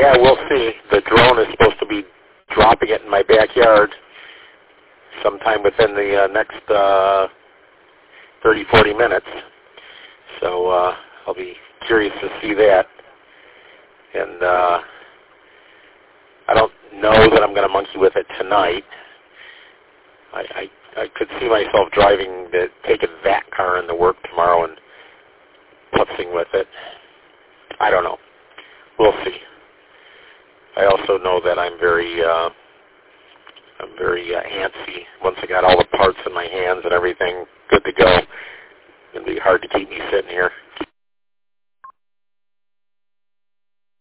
Yeah, we'll see. The drone is supposed to be dropping it in my backyard sometime within the next 30, 40 minutes. So I'll be curious to see that. And I don't know that I'm going to monkey with it tonight. I could see myself taking that car into work tomorrow and putzing with it. I don't know. We'll see. I also know that I'm very antsy. Once I got all the parts in my hands and everything good to go, it's going to be hard to keep me sitting here.